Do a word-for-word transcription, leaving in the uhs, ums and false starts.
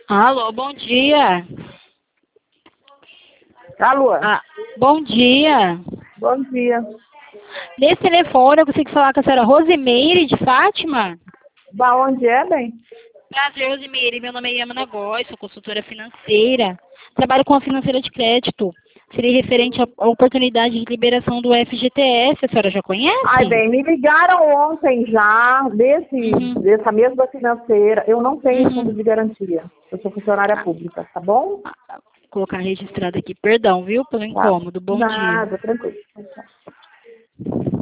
Alô, bom dia. Alô, Ah, bom dia. bom dia. Nesse telefone eu consigo falar com a senhora Rosimeire de Fátima? Da onde é, bem? Prazer, Rosimeire. Meu nome é Yamana Góes, sou consultora financeira. Trabalho com a financeira de crédito. Seria referente à à oportunidade de liberação do F G T S. A senhora já conhece? Ai, bem, me ligaram ontem já, desse, Uhum. dessa mesma financeira. Eu não tenho fundo Uhum. de garantia. Eu sou funcionária pública, tá bom? Ah, vou colocar registrado aqui. Perdão, viu, pelo Tá. incômodo. Bom dia. Nada, tranquilo.